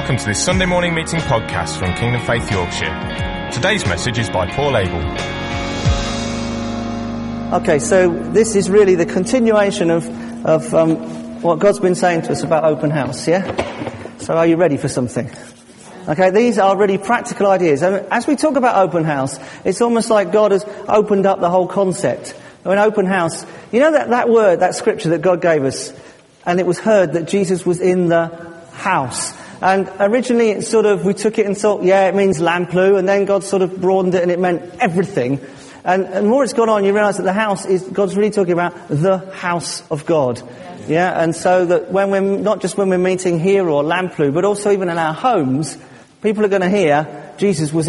Welcome to this Sunday morning meeting podcast from Kingdom Faith Yorkshire. Today's message is by Paul Abel. Okay, so this is really the continuation of what God's been saying to us about open house, yeah? So are you ready for something? Okay, these are really practical ideas. And as we talk about open house, it's almost like God has opened up the whole concept. An open house, you know that word, that scripture that God gave us, and it was heard that Jesus was in the house. And originally we took it and thought, yeah, it means Lamplugh, and then God sort of broadened it and it meant everything. And the more it's gone on, you realise that the house God's really talking about the house of God. Yeah, and so that when we're meeting here or Lamplugh, but also even in our homes, people are going to hear Jesus is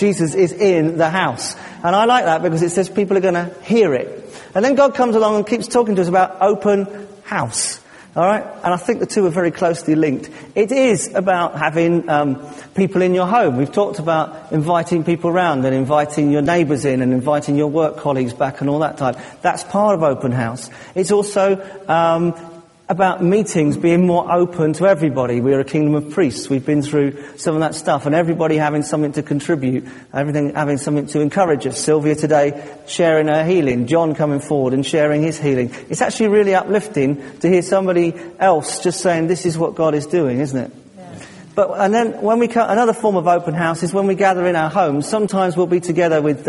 in the house. And I like that because it says people are going to hear it. And then God comes along and keeps talking to us about open house. All right? And I think the two are very closely linked. It is about having people in your home. We've talked about inviting people around and inviting your neighbours in and inviting your work colleagues back and all that type. That's part of open house. It's also about meetings being more open to everybody. We're a kingdom of priests. We've been through some of that stuff, and everybody having something to contribute, everything having something to encourage us. Sylvia today sharing her healing, John coming forward and sharing his healing. It's actually really uplifting to hear somebody else just saying, this is what God is doing, isn't it? Yeah. And then another form of open house is when we gather in our homes. Sometimes we'll be together with,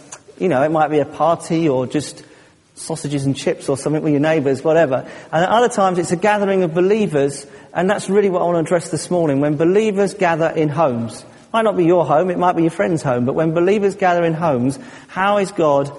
it might be a party or just sausages and chips or something with your neighbours, whatever. And at other times it's a gathering of believers, and that's really what I want to address this morning. When believers gather in homes, it might not be your home, it might be your friend's home, but when believers gather in homes, how is God,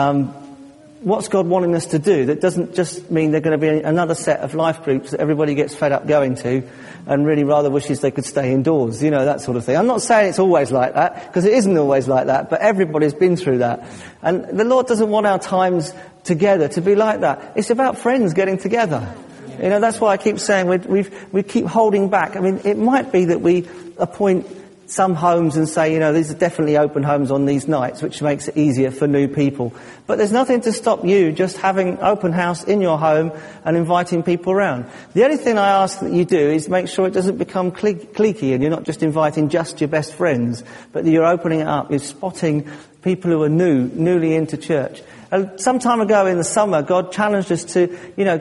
what's God wanting us to do? That doesn't just mean they're going to be another set of life groups that everybody gets fed up going to and really rather wishes they could stay indoors, that sort of thing. I'm not saying it's always like that, because it isn't always like that, but everybody's been through that. And the Lord doesn't want our times together to be like that. It's about friends getting together. That's why I keep saying we keep holding back. I mean, it might be that we appoint some homes and say, these are definitely open homes on these nights, which makes it easier for new people. But there's nothing to stop you just having open house in your home and inviting people around. The only thing I ask that you do is make sure it doesn't become cliquey and you're not just inviting just your best friends, but that you're opening it up, you're spotting people who are newly into church. And some time ago in the summer, God challenged us to,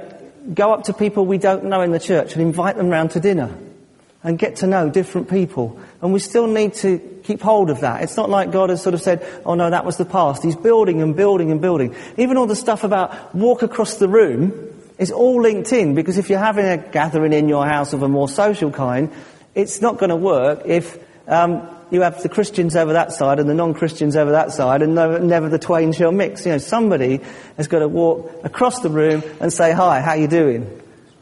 go up to people we don't know in the church and invite them round to dinner and get to know different people. And we still need to keep hold of that. It's not like God has sort of said, oh no, that was the past. He's building and building and building. Even all the stuff about walk across the room is all linked in, because if you're having a gathering in your house of a more social kind, it's not going to work if you have the Christians over that side and the non-Christians over that side, and never the twain shall mix. Somebody has got to walk across the room and say, hi, how you doing?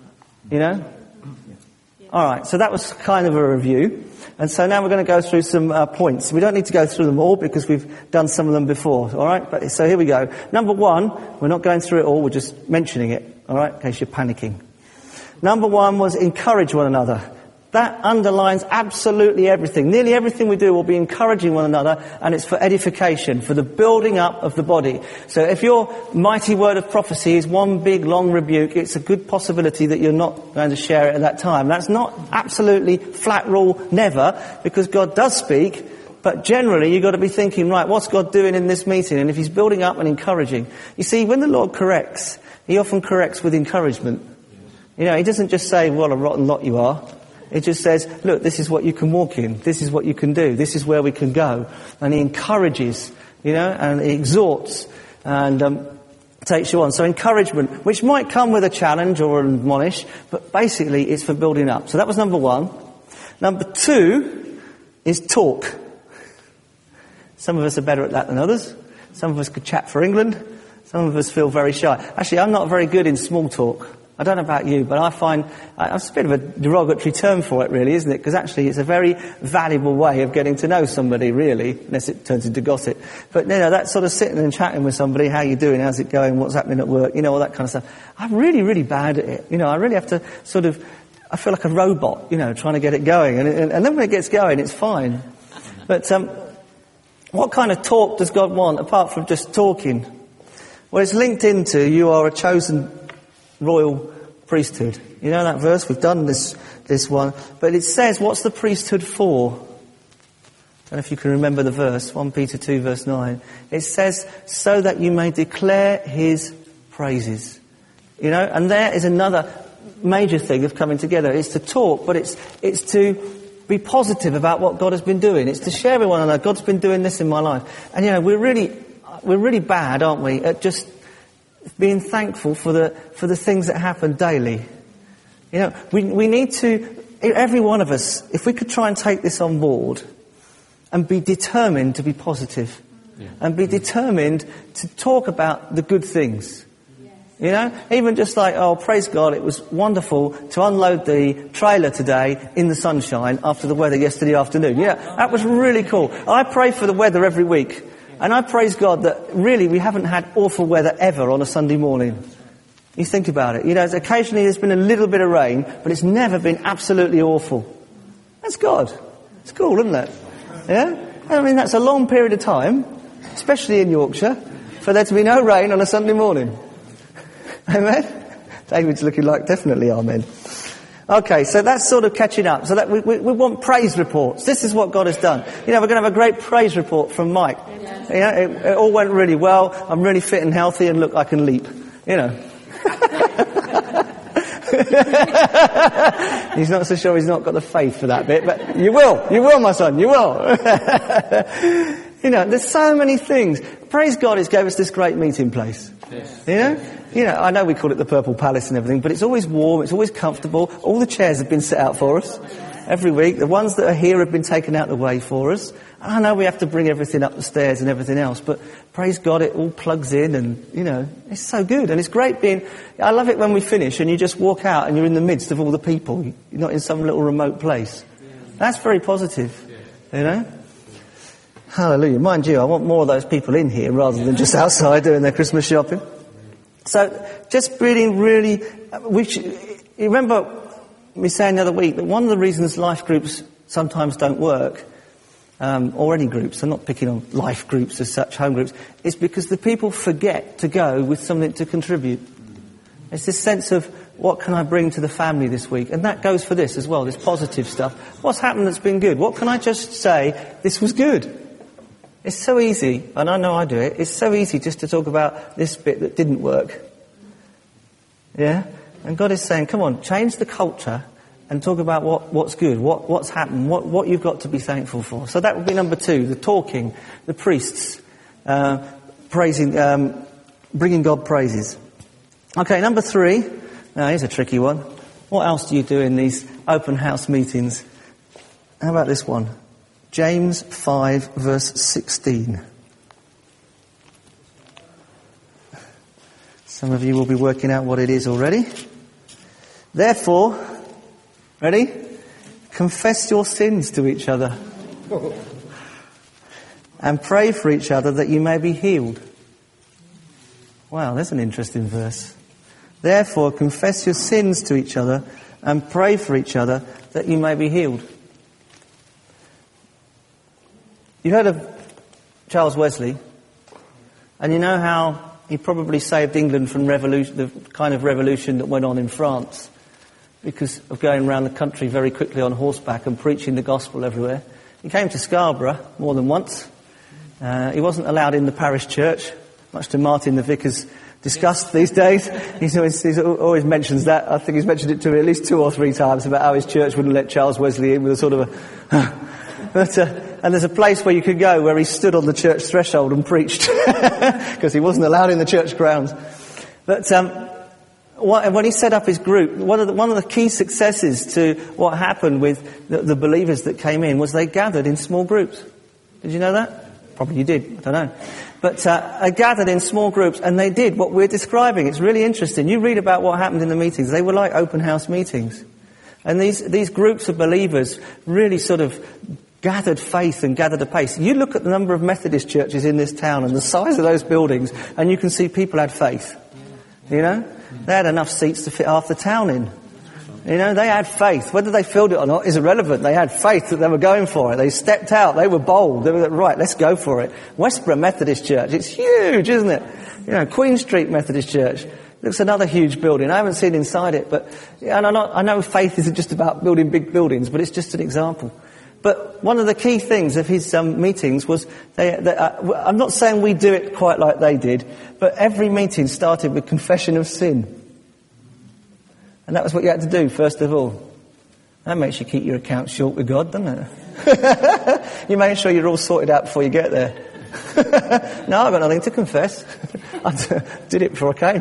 All right, so that was kind of a review. And so now we're going to go through some points. We don't need to go through them all because we've done some of them before. All right, so here we go. Number one, we're not going through it all, we're just mentioning it, all right, in case you're panicking. Number one was encourage one another. That underlines absolutely everything. Nearly everything we do will be encouraging one another, and it's for edification, for the building up of the body. So if your mighty word of prophecy is one big long rebuke, it's a good possibility that you're not going to share it at that time. That's not absolutely flat rule, never, because God does speak, but generally you've got to be thinking, right, what's God doing in this meeting? And if he's building up and encouraging. You see, when the Lord corrects, he often corrects with encouragement. He doesn't just say, what a rotten lot you are. It just says, look, this is what you can walk in. This is what you can do. This is where we can go. And he encourages, and he exhorts and takes you on. So encouragement, which might come with a challenge or an admonish, but basically it's for building up. So that was number one. Number two is talk. Some of us are better at that than others. Some of us could chat for England. Some of us feel very shy. Actually, I'm not very good in small talk. I don't know about you, but I find it's a bit of a derogatory term for it, really, isn't it? Because actually it's a very valuable way of getting to know somebody, really, unless it turns into gossip. But, that sort of sitting and chatting with somebody, how you doing, how's it going, what's happening at work, all that kind of stuff. I'm really, really bad at it. I really have to I feel like a robot, trying to get it going. And then when it gets going, it's fine. But what kind of talk does God want, apart from just talking? Well, it's linked into you are a chosen royal priesthood. You know that verse? We've done this one. But it says, what's the priesthood for? I don't know if you can remember the verse, 1 Peter 2 verse 9. It says, so that you may declare his praises. You know, and there is another major thing of coming together. It's to talk, but it's to be positive about what God has been doing. It's to share with one another, God's been doing this in my life. And you know, we're really bad, aren't we, at just being thankful for the things that happen daily. You know, we need to, every one of us, if we could try and take this on board and be determined to be positive and be determined to talk about the good things. You know, even just like, oh, praise God, it was wonderful to unload the trailer today in the sunshine after the weather yesterday afternoon. Yeah, that was really cool. I pray for the weather every week. And I praise God that really we haven't had awful weather ever on a Sunday morning. You think about it. You know, occasionally there's been a little bit of rain, but it's never been absolutely awful. That's God. It's cool, isn't it? Yeah? I mean, that's a long period of time, especially in Yorkshire, for there to be no rain on a Sunday morning. Amen? David's looking like definitely amen. Okay, so that's sort of catching up. So that we want praise reports. This is what God has done. You know, we're going to have a great praise report from Mike. You know, it all went really well. I'm really fit and healthy, and look, I can leap. You know. He's not so sure he's not got the faith for that bit, but you will, my son, you will. You know, there's so many things. Praise God, He's gave us this great meeting place. Yes. You know, I know we call it the Purple Palace and everything, but it's always warm, it's always comfortable. All the chairs have been set out for us every week. The ones that are here have been taken out of the way for us. And I know we have to bring everything up the stairs and everything else, but praise God, it all plugs in and, you know, it's so good. And it's great I love it when we finish and you just walk out and you're in the midst of all the people. You're not in some little remote place. That's very positive, you know. Hallelujah. Mind you, I want more of those people in here rather than just outside doing their Christmas shopping. So, just really, you remember me saying the other week that one of the reasons life groups sometimes don't work, or any groups, I'm not picking on life groups as such, home groups, is because the people forget to go with something to contribute. It's this sense of, what can I bring to the family this week? And that goes for this as well, this positive stuff. What's happened that's been good? What can I just say, this was good? It's so easy, and I know I do it, it's so easy just to talk about this bit that didn't work. Yeah? And God is saying, come on, change the culture and talk about what's good, what's happened, what you've got to be thankful for. So that would be number 2, the talking, the priests, praising, bringing God praises. Okay, number 3, now here's a tricky one. What else do you do in these open house meetings? How about this one? James 5 verse 16. Some of you will be working out what it is already. Therefore, ready? Confess your sins to each other. And pray for each other that you may be healed. Wow, that's an interesting verse. Therefore, confess your sins to each other and pray for each other that you may be healed. You heard of Charles Wesley, and you know how he probably saved England from the kind of revolution that went on in France because of going around the country very quickly on horseback and preaching the gospel everywhere. He came to Scarborough more than once. He wasn't allowed in the parish church, much to Martin the Vicar's disgust these days. He always mentions that. I think he's mentioned it to me at least 2 or 3 times about how his church wouldn't let Charles Wesley in with a sort of a... and there's a place where you could go where he stood on the church threshold and preached because he wasn't allowed in the church grounds. But when he set up his group, one of the key successes to what happened with the believers that came in was they gathered in small groups. Did you know that? Probably you did. I don't know. But they gathered in small groups and they did what we're describing. It's really interesting. You read about what happened in the meetings. They were like open house meetings. And these groups of believers really sort of gathered faith and gathered a pace. You look at the number of Methodist churches in this town and the size of those buildings, and you can see people had faith. You know? They had enough seats to fit half the town in. You know, they had faith. Whether they filled it or not is irrelevant. They had faith that they were going for it. They stepped out. They were bold. They were like, right, let's go for it. Westborough Methodist Church, it's huge, isn't it? You know, Queen Street Methodist Church. looks another huge building. I haven't seen inside it, but and I know faith isn't just about building big buildings, but it's just an example. But one of the key things of his meetings was, I'm not saying we do it quite like they did, but every meeting started with confession of sin. And that was what you had to do, first of all. That makes you keep your accounts short with God, doesn't it? You make sure you're all sorted out before you get there. No, I've got nothing to confess. I did it before I came.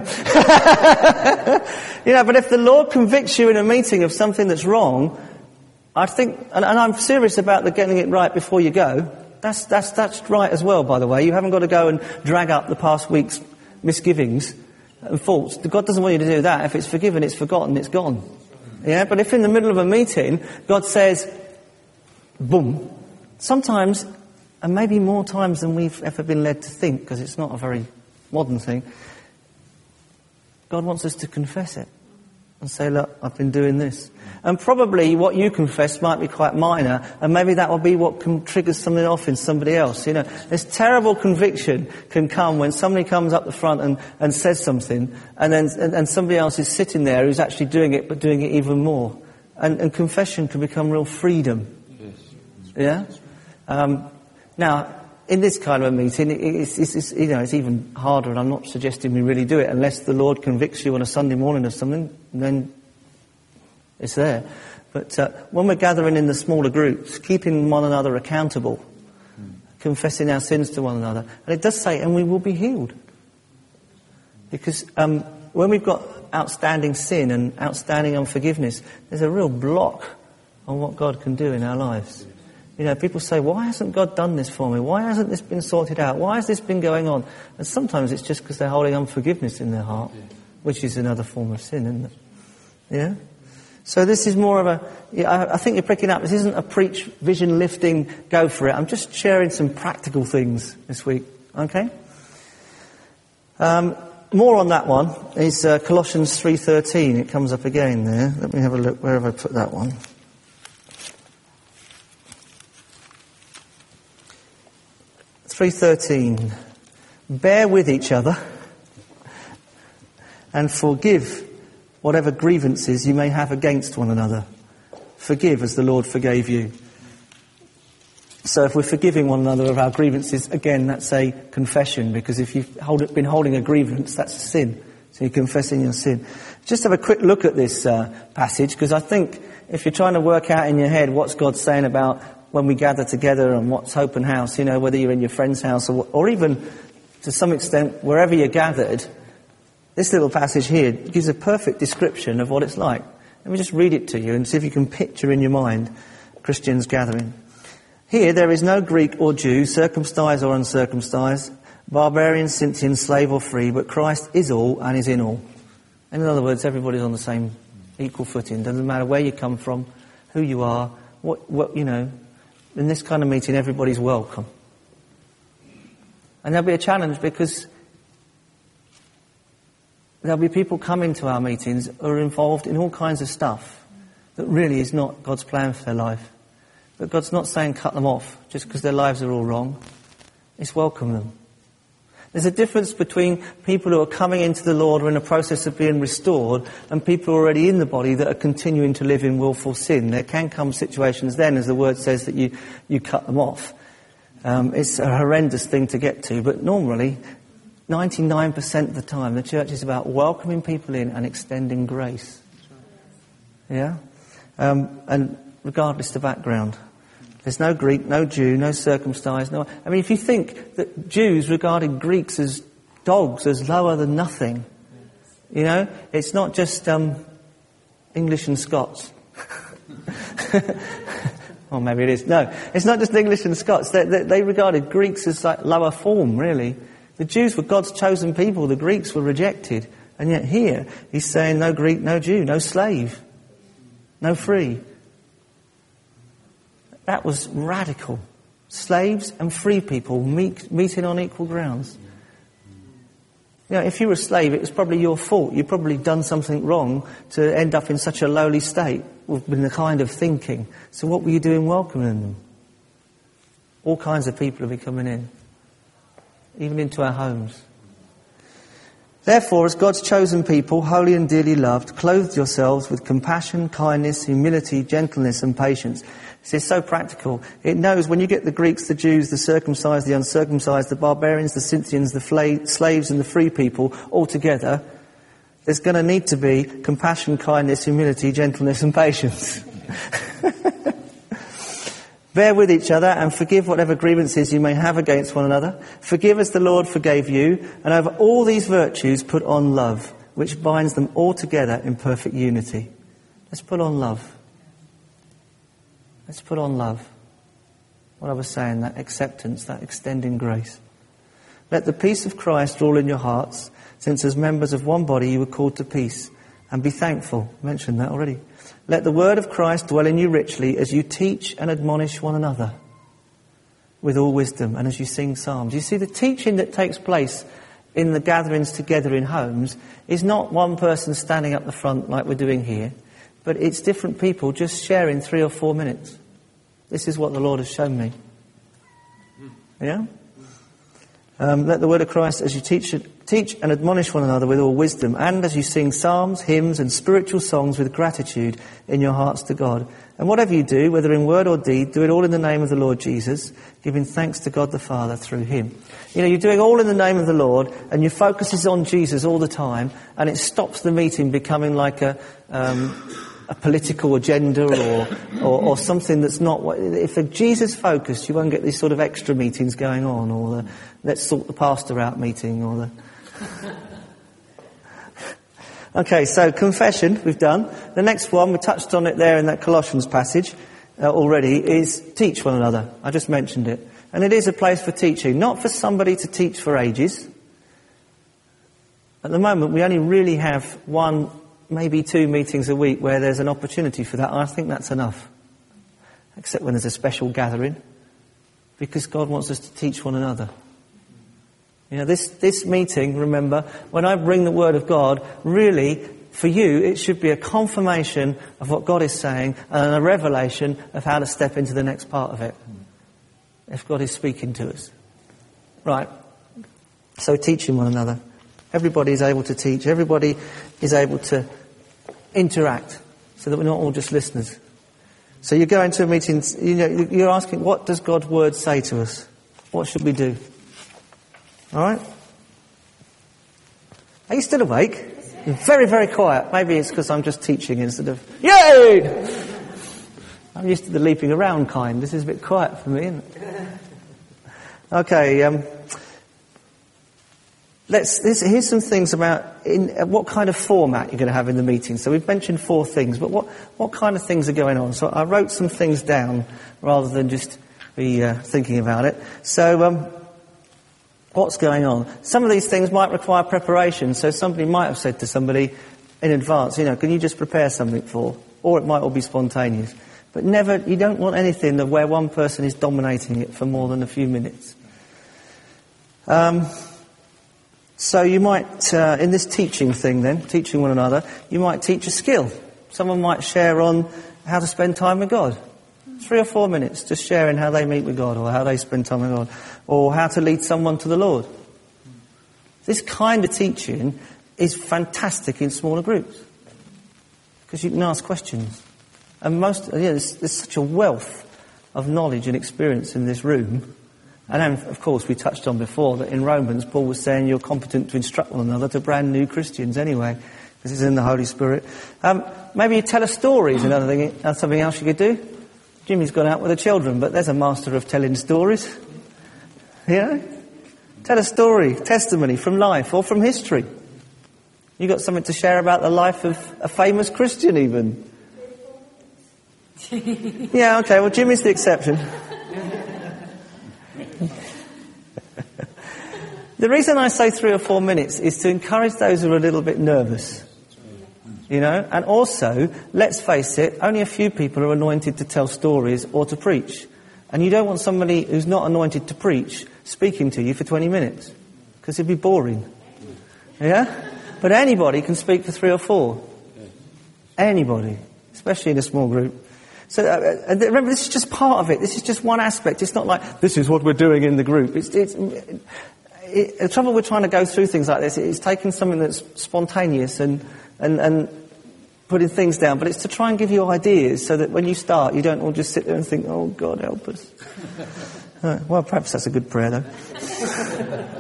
But if the Lord convicts you in a meeting of something that's wrong, I think, and I'm serious about the getting it right before you go. That's right as well, by the way. You haven't got to go and drag up the past week's misgivings and faults. God doesn't want you to do that. If it's forgiven, it's forgotten, it's gone. Yeah, but if in the middle of a meeting, God says, boom, sometimes, and maybe more times than we've ever been led to think, because it's not a very modern thing, God wants us to confess it and say, look, I've been doing this. And probably what you confess might be quite minor, and maybe that will be what can trigger something off in somebody else. This terrible conviction can come when somebody comes up the front and says something, and somebody else is sitting there who's actually doing it, but doing it even more. And confession can become real freedom. Yeah? Now, in this kind of a meeting, it's even harder, and I'm not suggesting we really do it unless the Lord convicts you on a Sunday morning of something, then it's there. But when we're gathering in the smaller groups, keeping one another accountable, confessing our sins to one another, and it does say, and we will be healed. Because when we've got outstanding sin and outstanding unforgiveness, there's a real block on what God can do in our lives. People say, why hasn't God done this for me? Why hasn't this been sorted out? Why has this been going on? And sometimes it's just because they're holding unforgiveness in their heart, which is another form of sin, isn't it? Yeah? So this is more of I think you're picking up, this isn't a preach, vision lifting, go for it. I'm just sharing some practical things this week, okay? More on that one is Colossians 3:13. It comes up again there. Let me have a look. Where have I put that one? (3:13). Bear with each other and forgive whatever grievances you may have against one another. Forgive as the Lord forgave you. So if we're forgiving one another of our grievances, again, that's a confession, because if you've been holding a grievance, that's a sin. So you're confessing your sin. Just have a quick look at this passage, because I think if you're trying to work out in your head what's God saying about when we gather together and what's open house, whether you're in your friend's house or even to some extent wherever you're gathered, this little passage here gives a perfect description of what it's like. Let me just read it to you and see if you can picture in your mind Christians gathering. Here there is no Greek or Jew, circumcised or uncircumcised, barbarian, Scythian, slave or free, but Christ is all and is in all. And in other words, everybody's on the same equal footing. Doesn't matter where you come from, who you are, what in this kind of meeting, everybody's welcome. And there'll be a challenge, because there'll be people coming to our meetings who are involved in all kinds of stuff that really is not God's plan for their life. But God's not saying cut them off just because their lives are all wrong. It's welcome them. There's a difference between people who are coming into the Lord or in a process of being restored and people who are already in the body that are continuing to live in willful sin. There can come situations then, as the word says, that you cut them off. It's a horrendous thing to get to, but normally 99% of the time the church is about welcoming people in and extending grace. Yeah? And regardless of the background. There's no Greek, no Jew, no circumcised. If you think that Jews regarded Greeks as dogs, as lower than nothing, it's not just English and Scots. Or maybe it is. No, it's not just English and Scots. They regarded Greeks as like lower form, really. The Jews were God's chosen people. The Greeks were rejected. And yet here, he's saying no Greek, no Jew, no slave, no free. That was radical. Slaves and free people meeting on equal grounds. If you were a slave, it was probably your fault. You'd probably done something wrong to end up in such a lowly state with the kind of thinking. So what were you doing welcoming them? All kinds of people will be coming in, even into our homes. Therefore, as God's chosen people, holy and dearly loved, clothe yourselves with compassion, kindness, humility, gentleness and patience. This is so practical. It knows when you get the Greeks, the Jews, the circumcised, the uncircumcised, the barbarians, the Scythians, the slaves and the free people all together, there's going to need to be compassion, kindness, humility, gentleness and patience. Bear with each other and forgive whatever grievances you may have against one another. Forgive as the Lord forgave you, and over all these virtues put on love, which binds them all together in perfect unity. Let's put on love. Let's put on love. What I was saying, that acceptance, that extending grace. Let the peace of Christ rule in your hearts, since as members of one body you were called to peace. And be thankful. I mentioned that already. Let the word of Christ dwell in you richly as you teach and admonish one another with all wisdom and as you sing psalms. You see, the teaching that takes place in the gatherings together in homes is not one person standing up the front like we're doing here, but it's different people just sharing 3 or 4 minutes. This is what the Lord has shown me. Yeah? Let the word of Christ as you teach and admonish one another with all wisdom, and as you sing psalms, hymns and spiritual songs with gratitude in your hearts to God. And whatever you do, whether in word or deed, do it all in the name of the Lord Jesus, giving thanks to God the Father through him. You know, you're doing all in the name of the Lord, and your focus is on Jesus all the time, and it stops the meeting becoming like a political agenda or something that's not what. If they're Jesus focused, you won't get these sort of extra meetings going on, or the let's sort the pastor out meeting, or the Okay, so confession we've done. The next one, we touched on it there in that Colossians passage already, is teach one another. I just mentioned it. And it is a place for teaching, not for somebody to teach for ages. At the moment, we only really have 1, maybe 2 meetings a week where there's an opportunity for that. And I think that's enough. Except when there's a special gathering. Because God wants us to teach one another. You know, this meeting, remember, when I bring the Word of God, really, for you, it should be a confirmation of what God is saying and a revelation of how to step into the next part of it. If God is speaking to us. Right. So teaching one another. Everybody is able to teach. Everybody is able to interact so that we're not all just listeners. So you go into a meeting, you know, you're asking, what does God's Word say to us? What should we do? All right? Are you still awake? You're very, very quiet. Maybe it's because I'm just teaching instead of, yay! I'm used to the leaping around kind. This is a bit quiet for me, isn't it? Okay, here's some things about what kind of format you're going to have in the meeting. So we've mentioned 4 things, but what kind of things are going on? So I wrote some things down rather than just be thinking about it. So what's going on? Some of these things might require preparation. So somebody might have said to somebody in advance, you know, can you just prepare something for? Or it might all be spontaneous. But never, you don't want anything where one person is dominating it for more than a few minutes. So you might, in this teaching thing then, teaching one another, you might teach a skill. Someone might share on how to spend time with God. 3 or 4 minutes just sharing how they meet with God or how they spend time with God or how to lead someone to the Lord. This kind of teaching is fantastic in smaller groups because you can ask questions. And there's such a wealth of knowledge and experience in this room. And then, of course, we touched on before that in Romans, Paul was saying you're competent to instruct one another to brand new Christians anyway. This is in the Holy Spirit. Maybe you tell a story is another thing, something else you could do. Jimmy's gone out with the children, but there's a master of telling stories. You know? Tell a story, testimony from life or from history. You got something to share about the life of a famous Christian even. Yeah, okay, well Jimmy's the exception. The reason I say 3 or 4 minutes is to encourage those who are a little bit nervous. You know, and also, let's face it, only a few people are anointed to tell stories or to preach. And you don't want somebody who's not anointed to preach speaking to you for 20 minutes. Because it'd be boring. Yeah? But anybody can speak for 3 or 4. Anybody. Especially in a small group. So remember, this is just part of it. This is just one aspect. It's not like, this is what we're doing in the group. the trouble with trying to go through things like this is taking something that's spontaneous and putting things down, but it's to try and give you ideas so that when you start, you don't all just sit there and think, oh, God, help us. Well, perhaps that's a good prayer, though.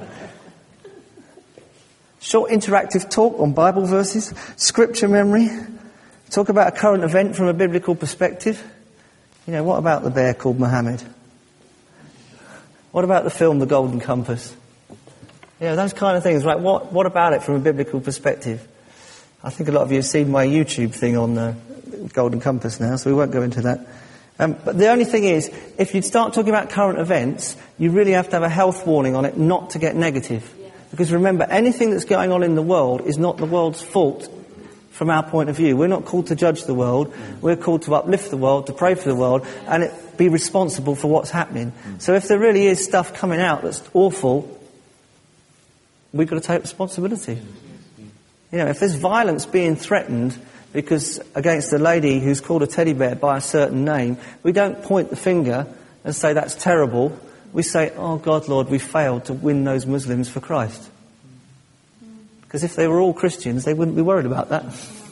Short interactive talk on Bible verses, scripture memory, talk about a current event from a biblical perspective. You know, what about the bear called Muhammad? What about the film The Golden Compass? You know, those kind of things, right? What about it from a biblical perspective? I think a lot of you have seen my YouTube thing on the Golden Compass now, so we won't go into that. But the only thing is, if you start talking about current events, you really have to have a health warning on it not to get negative. Because remember, anything that's going on in the world is not the world's fault from our point of view. We're not called to judge the world. We're called to uplift the world, to pray for the world, and be responsible for what's happening. So if there really is stuff coming out that's awful, we've got to take responsibility. You know, if there's violence being threatened because against a lady who's called a teddy bear by a certain name, we don't point the finger and say that's terrible. We say, oh God, Lord, we failed to win those Muslims for Christ. Because if they were all Christians, they wouldn't be worried about that.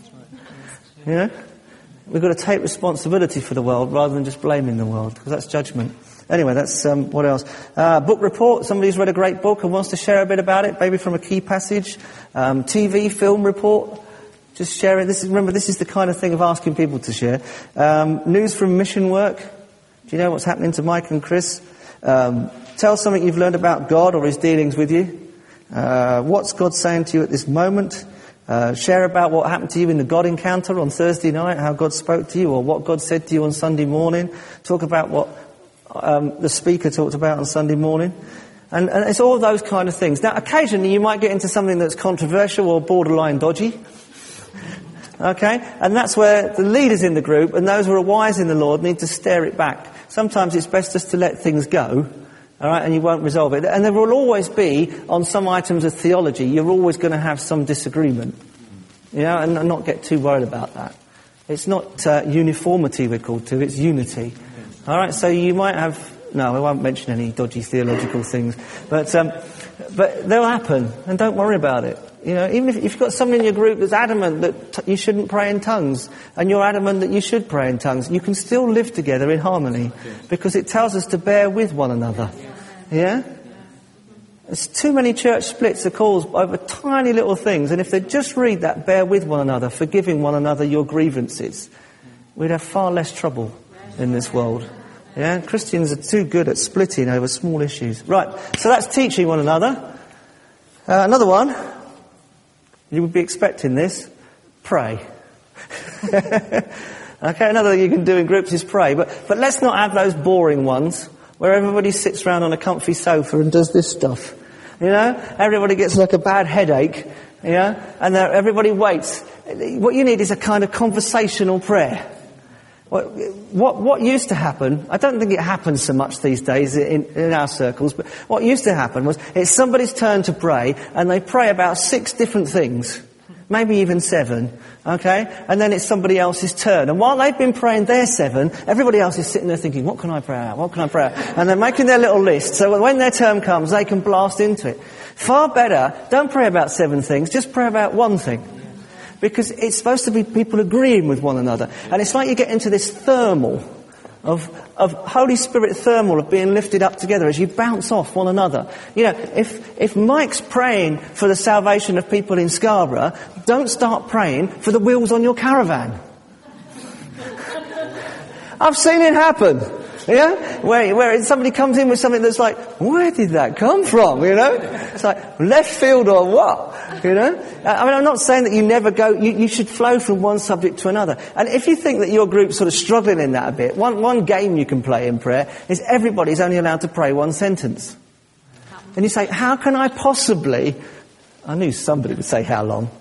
You know? We've got to take responsibility for the world rather than just blaming the world, because that's judgment. Anyway, that's, what else? Book report. Somebody's read a great book and wants to share a bit about it, maybe from a key passage. TV, film report. Just share it. Remember, this is the kind of thing of asking people to share. News from mission work. Do you know what's happening to Mike and Chris? Tell something you've learned about God or his dealings with you. What's God saying to you at this moment? Share about what happened to you in the God encounter on Thursday night, how God spoke to you, or what God said to you on Sunday morning. Talk about what the speaker talked about on Sunday morning. And it's all those kind of things. Now, occasionally you might get into something that's controversial or borderline dodgy. Okay? And that's where the leaders in the group and those who are wise in the Lord need to stare it back. Sometimes it's best just to let things go. All right? And you won't resolve it. And there will always be, on some items of theology, you're always going to have some disagreement. You know, and not get too worried about that. It's not uniformity we're called to, it's unity. All right? So you might have... No, I won't mention any dodgy theological things. But they'll happen, and don't worry about it. You know, even if you've got someone in your group that's adamant that you shouldn't pray in tongues, and you're adamant that you should pray in tongues, you can still live together in harmony, because it tells us to bear with one another. Yeah? There's too many church splits are caused over tiny little things, and if they just read that, bear with one another, forgiving one another your grievances, we'd have far less trouble in this world. Yeah, Christians are too good at splitting over small issues. Right, so that's teaching one another. Another one, you would be expecting this, pray. Okay, another thing you can do in groups is pray. But let's not have those boring ones where everybody sits around on a comfy sofa and does this stuff. You know, everybody gets like a bad headache, you know, and everybody waits. What you need is a kind of conversational prayer. What used to happen, I don't think it happens so much these days in our circles, but what used to happen was it's somebody's turn to pray, and they pray about 6 different things, maybe even 7, okay? And then it's somebody else's turn. And while they've been praying their 7, everybody else is sitting there thinking, what can I pray out? What can I pray out? And they're making their little list, so when their turn comes, they can blast into it. Far better, don't pray about 7 things, just pray about 1 thing. Because it's supposed to be people agreeing with one another. And it's like you get into this thermal of Holy Spirit thermal of being lifted up together as you bounce off one another. You know, if Mike's praying for the salvation of people in Scarborough, don't start praying for the wheels on your caravan. I've seen it happen. Yeah? Where somebody comes in with something that's like, where did that come from? You know? It's like, left field or what? You know? I mean, I'm not saying that you never go, you should flow from one subject to another. And if you think that your group's sort of struggling in that a bit, one game you can play in prayer is everybody's only allowed to pray 1 sentence. And you say, how can I possibly... I knew somebody would say how long.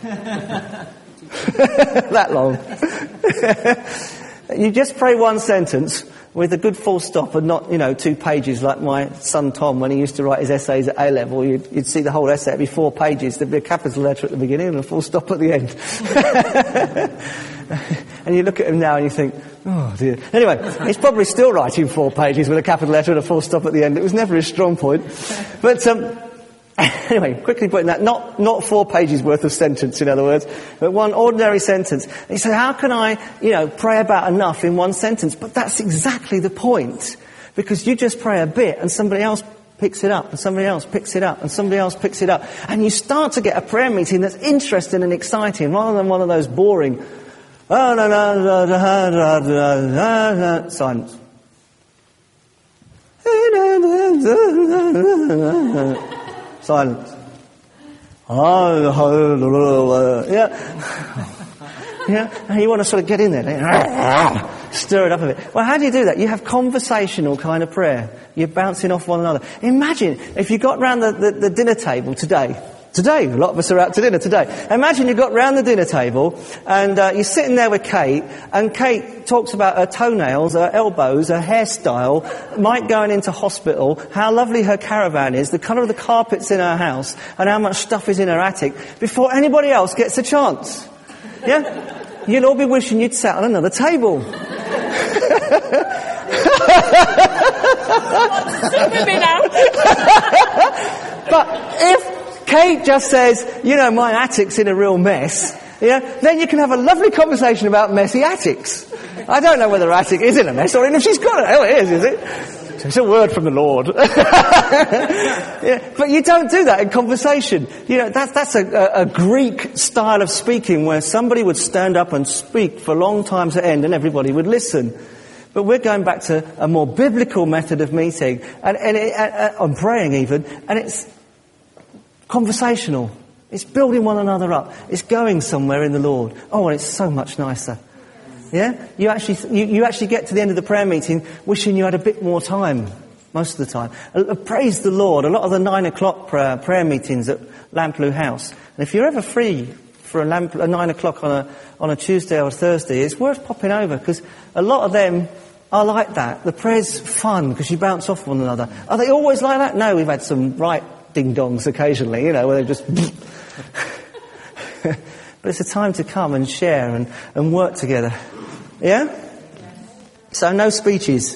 That long. You just pray 1 sentence with a good full stop and not, 2 pages like my son Tom when he used to write his essays at A-level. You'd see the whole essay, it'd be 4 pages, there'd be a capital letter at the beginning and a full stop at the end. And you look at him now and you think, oh dear. Anyway, he's probably still writing 4 pages with a capital letter and a full stop at the end. It was never his strong point. But Anyway, quickly putting that, not 4 pages worth of sentence, in other words, but one ordinary sentence. And you say, how can I, pray about enough in one sentence? But that's exactly the point. Because you just pray a bit and somebody else picks it up and somebody else picks it up and somebody else picks it up. And you start to get a prayer meeting that's interesting and exciting rather than one of those boring, silence. Silence. Yeah, and you want to sort of get in there, stir it up a bit. Well, how do you do that? You have conversational kind of prayer. You're bouncing off one another. Imagine if you got round the dinner table today. Today, a lot of us are out to dinner today. Imagine you got round the dinner table and you're sitting there with Kate, and Kate talks about her toenails, her elbows, her hairstyle, Mike going into hospital, how lovely her caravan is, the colour of the carpets in her house, and how much stuff is in her attic, before anybody else gets a chance. Yeah? You'll all be wishing you'd sat on another table. But if Kate just says, my attic's in a real mess, then you can have a lovely conversation about messy attics. I don't know whether her attic is in a mess or even if she's got it. Oh, it is it? It's a word from the Lord. But you don't do that in conversation. That's a Greek style of speaking where somebody would stand up and speak for long times at end and everybody would listen. But we're going back to a more biblical method of meeting and praying even, and it's conversational. It's building one another up. It's going somewhere in the Lord. Oh, and it's so much nicer. Yeah? You actually get to the end of the prayer meeting wishing you had a bit more time, most of the time. Praise the Lord. A lot of the 9 o'clock prayer meetings at Lamplugh House. And if you're ever free for a 9 o'clock on a Tuesday or a Thursday, it's worth popping over, because a lot of them are like that. The prayer's fun because you bounce off one another. Are they always like that? No, we've had some right ding-dongs occasionally, where they just... But it's a time to come and share and work together. Yeah? So no speeches.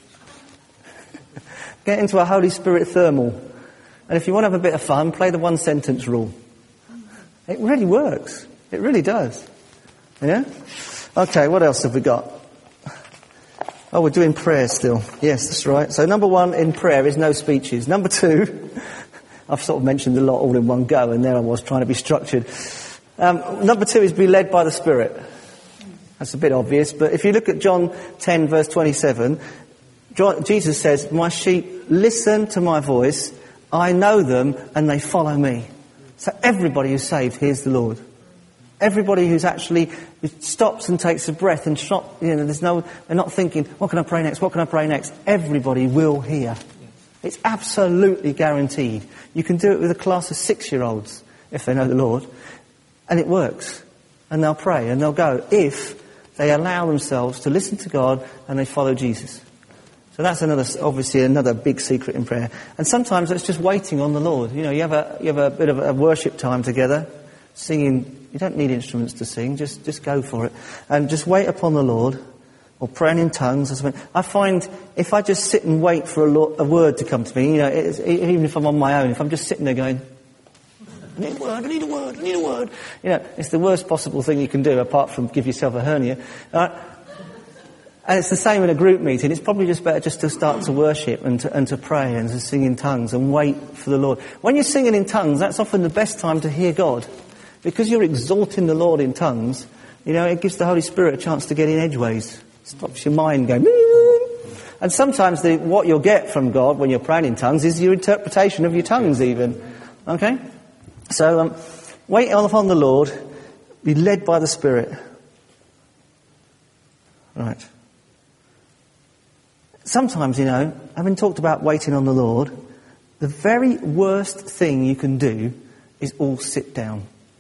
Get into a Holy Spirit thermal. And if you want to have a bit of fun, play the 1 sentence rule. It really works. It really does. Yeah? Okay, what else have we got? Oh, we're doing prayer still. Yes, that's right. So number 1 in prayer is no speeches. Number 2, I've sort of mentioned a lot all in one go, and there I was trying to be structured. Number 2 is be led by the Spirit. That's a bit obvious, but if you look at John 10 verse 27, Jesus says, my sheep listen to my voice, I know them and they follow me. So everybody who's saved hears the Lord. Everybody who stops and takes a breath and they're not thinking, what can I pray next? What can I pray next? Everybody will hear. It's absolutely guaranteed. You can do it with a class of 6-year-olds if they know the Lord, and it works. And they'll pray and they'll go if they allow themselves to listen to God and they follow Jesus. So that's obviously another big secret in prayer. And sometimes it's just waiting on the Lord. You have a bit of a worship time together, singing. You don't need instruments to sing. Just go for it, and just wait upon the Lord, or praying in tongues or something. I find if I just sit and wait for a word to come to me, even if I'm on my own, if I'm just sitting there going, I need a word. It's the worst possible thing you can do apart from give yourself a hernia. And it's the same in a group meeting. It's probably just better just to start to worship and to pray and to sing in tongues and wait for the Lord. When you're singing in tongues, that's often the best time to hear God. Because you're exalting the Lord in tongues, it gives the Holy Spirit a chance to get in edgeways. Stops your mind going... And sometimes what you'll get from God when you're praying in tongues is your interpretation of your tongues even. Okay? So, wait on the Lord, be led by the Spirit. Right. Sometimes, having talked about waiting on the Lord, the very worst thing you can do is all sit down.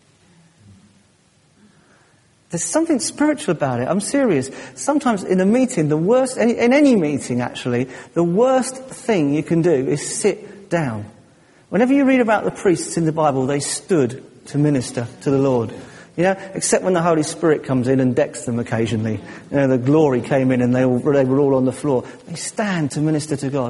There's something spiritual about it. I'm serious. Sometimes in a meeting, in any meeting actually, the worst thing you can do is sit down. Whenever you read about the priests in the Bible, they stood to minister to the Lord. Except when the Holy Spirit comes in and decks them occasionally. The glory came in and they were all on the floor. They stand to minister to God.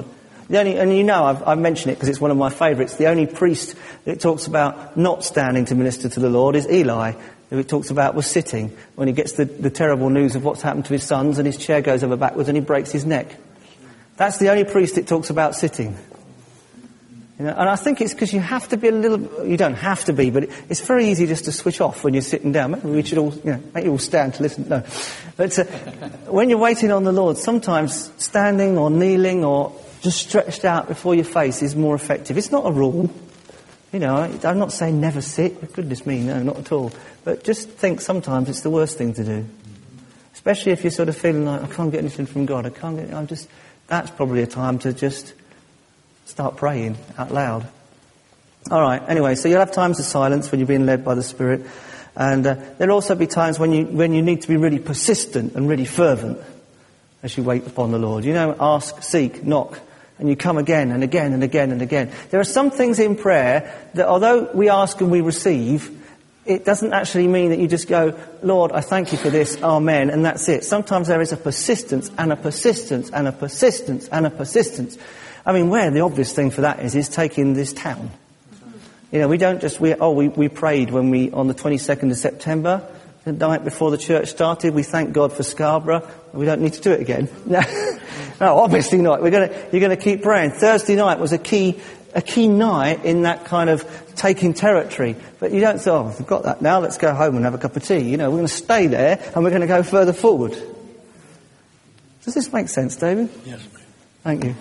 I've mentioned it because it's one of my favourites. The only priest that talks about not standing to minister to the Lord is Eli, who it talks about was sitting when he gets the terrible news of what's happened to his sons, and his chair goes over backwards and he breaks his neck. That's the only priest it talks about sitting. And I think it's because you have to be you don't have to be, but it's very easy just to switch off when you're sitting down. Maybe we should all, make you all stand to listen. No. But when you're waiting on the Lord, sometimes standing or kneeling or just stretched out before your face is more effective. It's not a rule. I'm not saying never sit. Goodness me, no, not at all. But just think sometimes it's the worst thing to do. Especially if you're sort of feeling like, I can't get anything from God. That's probably a time to just start praying out loud. All right, anyway, so you'll have times of silence when you're being led by the Spirit. And there'll also be times when you need to be really persistent and really fervent as you wait upon the Lord. Ask, seek, knock, and you come again and again and again and again. There are some things in prayer that although we ask and we receive, it doesn't actually mean that you just go, Lord, I thank you for this, amen, and that's it. Sometimes there is a persistence and a persistence and a persistence and a persistence. Where the obvious thing for that is taking this town. We don't just, we prayed on the 22nd of September, the night before the church started, we thank God for Scarborough, and we don't need to do it again. No, obviously not. You're going to keep praying. Thursday night was a key night in that kind of taking territory. But you don't say, we've got that now, let's go home and have a cup of tea. We're going to stay there and we're going to go further forward. Does this make sense, David? Yes. Thank you.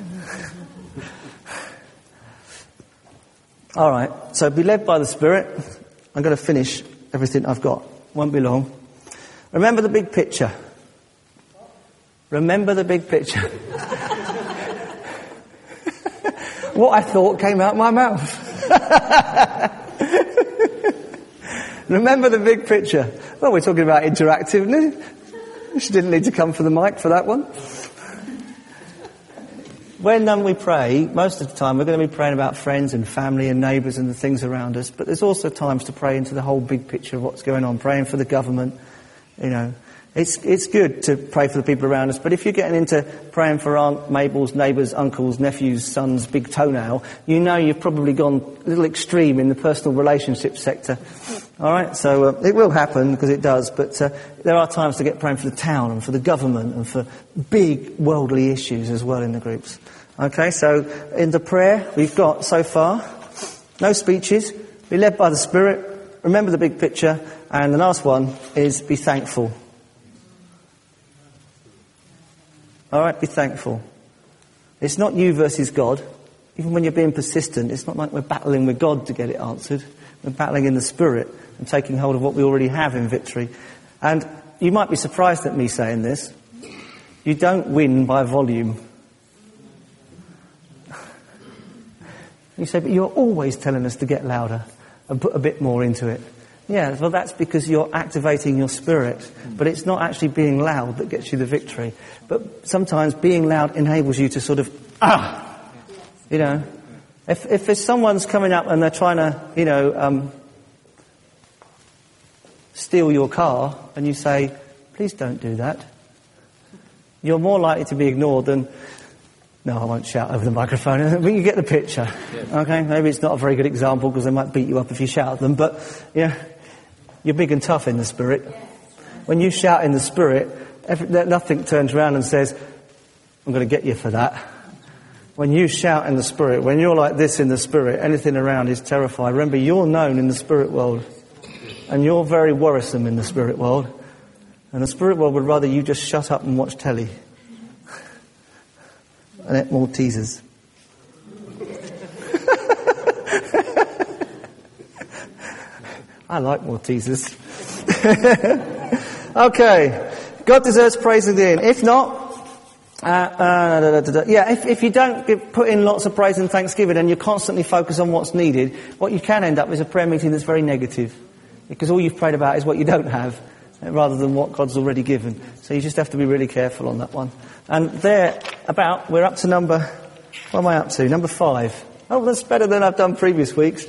All right, so be led by the Spirit. I'm going to finish everything I've got. Won't be long. Remember the big picture. Remember the big picture. What I thought came out my mouth. Remember the big picture. Well, we're talking about interactiveness. She didn't need to come for the mic for that one. When we pray, most of the time we're going to be praying about friends and family and neighbours and the things around us, but there's also times to pray into the whole big picture of what's going on, praying for the government. It's good to pray for the people around us, but if you're getting into praying for Aunt Mabel's neighbours, uncles, nephews, sons' big toenail, you've probably gone a little extreme in the personal relationship sector. All right, so it will happen because it does, but there are times to get praying for the town and for the government and for big worldly issues as well in the groups. Okay, so in the prayer we've got so far, no speeches, be led by the Spirit, remember the big picture, and the last one is be thankful. All right, be thankful. It's not you versus God. Even when you're being persistent, it's not like we're battling with God to get it answered. We're battling in the Spirit and taking hold of what we already have in victory. And you might be surprised at me saying this. You don't win by volume. You say, but you're always telling us to get louder and put a bit more into it. Yeah, well, that's because you're activating your spirit. But it's not actually being loud that gets you the victory. But sometimes being loud enables you to sort of, If there's someone's coming up and they're trying to, steal your car, and you say, please don't do that, you're more likely to be ignored than, no, I won't shout over the microphone, but you get the picture. Okay, maybe it's not a very good example because they might beat you up if you shout at them, but you're big and tough in the Spirit. When you shout in the Spirit, nothing turns around and says, I'm going to get you for that. When you shout in the Spirit, when you're like this in the Spirit, anything around is terrified. Remember, you're known in the Spirit world, and you're very worrisome in the Spirit world. And the Spirit world would rather you just shut up and watch telly and eat more teasers. I like more teasers. Okay. God deserves praise at the end. If not, if you don't put in lots of praise and thanksgiving and you constantly focus on what's needed, what you can end up is a prayer meeting that's very negative. Because all you've prayed about is what you don't have, rather than what God's already given. So you just have to be really careful on that one. And we're up to what am I up to? Number 5. Oh, that's better than I've done previous weeks.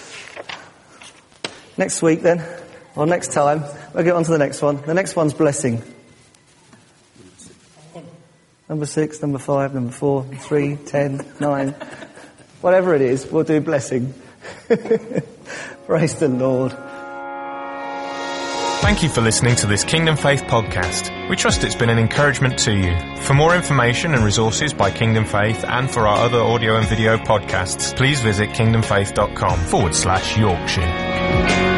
Next week then, or next time, we'll get on to the next one. The next one's blessing. number 6, number 5, number 4, 3, 10, 9. Whatever it is, we'll do blessing. Praise the Lord. Thank you for listening to this Kingdom Faith podcast. We trust it's been an encouragement to you. For more information and resources by Kingdom Faith and for our other audio and video podcasts, please visit kingdomfaith.com/Yorkshire.